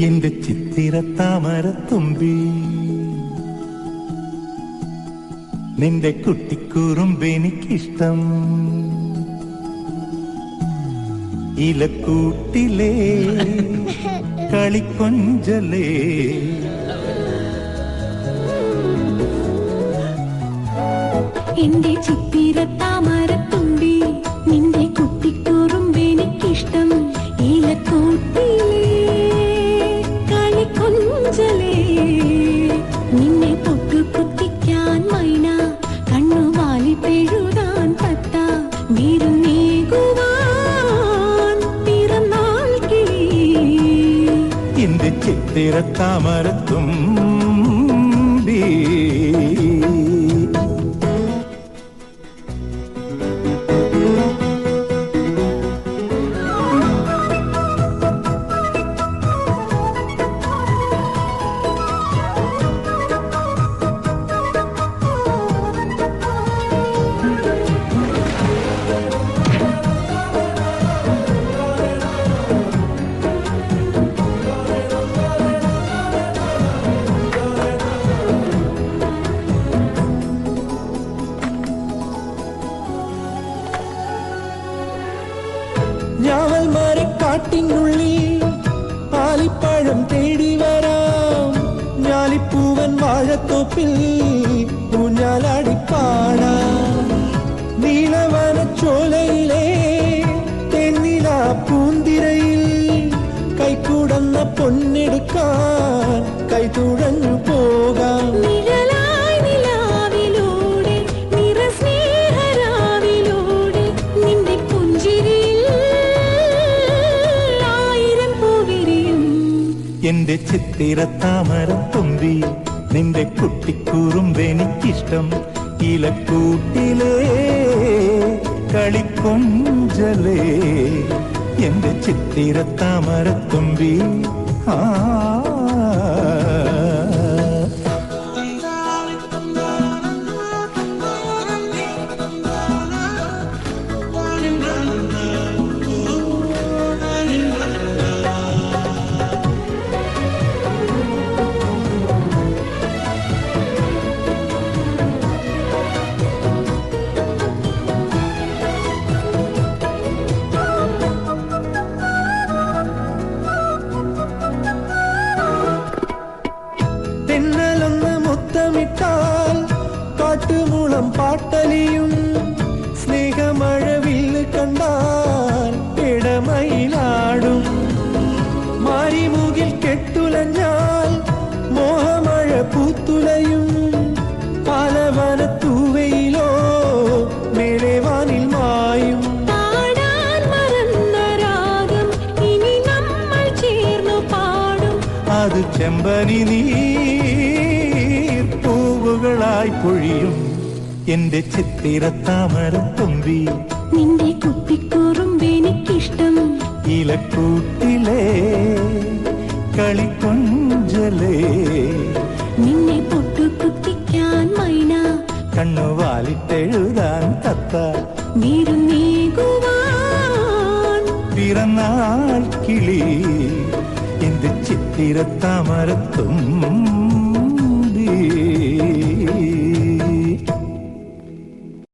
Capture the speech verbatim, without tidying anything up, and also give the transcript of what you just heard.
എന്റെ ചിത്തിരത്താമരത്തുമ്പി നിന്റെ കുട്ടിക്കുറുമ്പെനിക്കിഷ്ടം. ഇലക്കൂട്ടിലേ കളിക്കൊഞ്ചലേ എന്റെ ചിത്തിരത്താമരത്തുമ്പി നിന്റെ കുട്ടിക്കുറുമ്പെനിക്കിഷ്ടം. ഇലക്കൂട്ടിലേ കളിക്കൊഞ്ചലേ നിന്നെ പൊട്ടുകുത്തിക്കാൻ മൈന കണ്ണുവാലി പെഴുതാൻ തത്ത വിരുന്നേകുവാൻ പിറന്നാൾ കിളി എന്റെ ചിത്തിരത്താമരത്തുമ്പി. ഞാവൽ മരക്കാട്ടിനുള്ളിൽ ആലിപ്പഴം തേടി വരാം. ഞാലിപ്പൂവൻ വാഴത്തോപ്പിൽ ഊഞ്ഞാലാടിപ്പാടാം. നീലവനച്ചോലയിലെ തെന്നില പൂന്തിരയിൽ കൈക്കൂടന്ന പൊന്നെടുക്കാൻ കൈതുഴഞ്ഞു പോകാം. എന്റെ ചിത്തിരത്താമരത്തുമ്പി നിന്റെ കുട്ടിക്കുറുമ്പെനിക്കിഷ്ടം. ഇലക്കൂട്ടിലേ കളിക്കൊഞ്ചലേ എന്റെ ചിത്തിരത്താമരത്തുമ്പി. ആ തെന്നലൊന്ന് മുത്തമിട്ടാൽ കാട്ടുമൂളം പാട്ടലിയും. സ്നേഹമഴവിൽ കണ്ടാൽ ഇടമയിലാടും. മാരിമുകിൽ കെട്ടുലഞ്ഞാൽ മോഹമഴ പൂത്തുലയും. പാലവനത്തൂവയിലോ മേലെ വാനിൽ മായും. അത് ചെമ്പനി നീർ പൂവുകളായി പൊഴിയും. എന്റെ ചിത്തിരത്താമരത്തുമ്പി നിന്റെ കുട്ടിക്കുറുമ്പെനിക്കിഷ്ടം. ഇലക്കൂട്ടിലേ കളിക്കൊഞ്ചലേ നിന്നെ പൊട്ടുകുത്തിക്കാൻ മൈന കണ്ണുവാലിട്ടെഴുതാൻ തത്ത വിരുന്നേകുവാൻ പിറന്നാൾ കിളി എന്റെ ചിത്തിരത്താമരത്തുമ്പി.